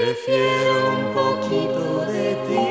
Prefiero un poquito de ti.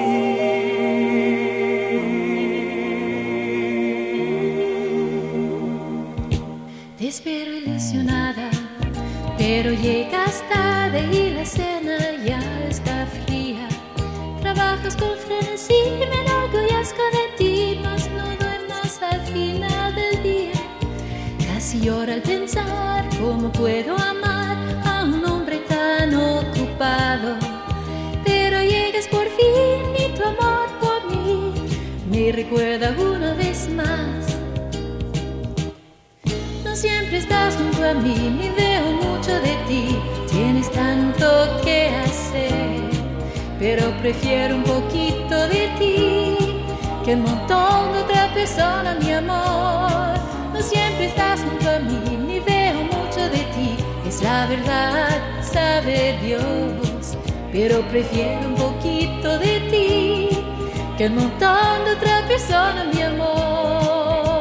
Te espero ilusionada, pero llegas tarde y la cena ya está fría. Trabajas con frenesí, me enorgullezco de ti, mas no duermas al final del día. Casi lloro al pensar cómo puedo amar a un hombre tan ocupado. Pero llegas por fin y tu amor por mí me recuerda una vez más. No siempre estás junto a mí, ni veo mucho de ti. Tienes tanto que hacer, pero prefiero un poquito de ti que un montón de otra persona, mi amor. No siempre estás junto a mí, ni veo mucho de ti. Es la verdad, sabe Dios, pero prefiero un poquito de ti que un montón de otra persona, mi amor.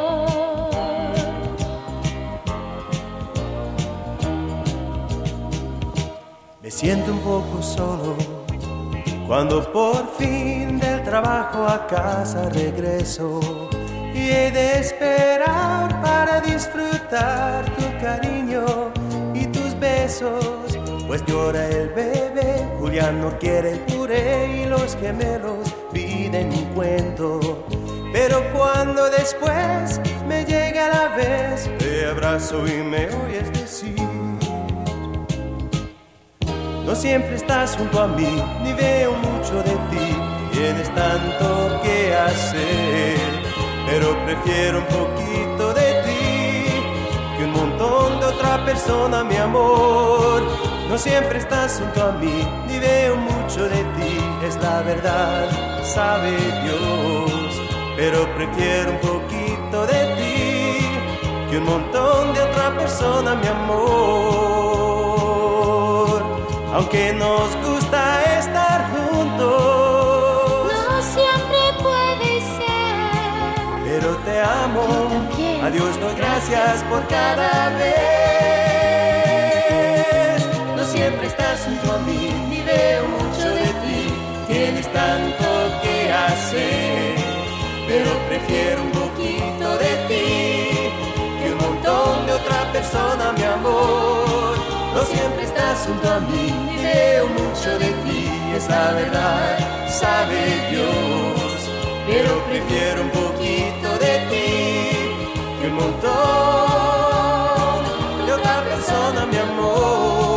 Me siento un poco solo cuando por fin del trabajo a casa regreso y he de esperar para disfrutar tu cariño y tus besos, pues llora el bebé, Julián no quiere el puré y los gemelos piden un cuento. Pero cuando después me llega la vez, te abrazo y me oyes decir: no siempre estás junto a mí, ni veo mucho de ti. Tienes tanto que hacer, pero prefiero un poquito de ti que un montón de otra persona, mi amor. No siempre estás junto a mí, ni veo mucho de ti. Es la verdad, sabe Dios, pero prefiero un poquito de ti que un montón de otra persona, mi amor. Aunque nos gusta estar juntos, no siempre puede ser, pero te amo. También. A Dios doy gracias por cada vez. No siempre estás junto a mí, ni veo mucho de ti. Tienes tanto que hacer, pero prefiero un poquito de ti que un montón de otra persona, mi amor. No siempre estás junto a mí, ni veo mucho de ti. Es la verdad, sabe Dios, pero prefiero un poquito de ti que un montón de otra persona, mi amor.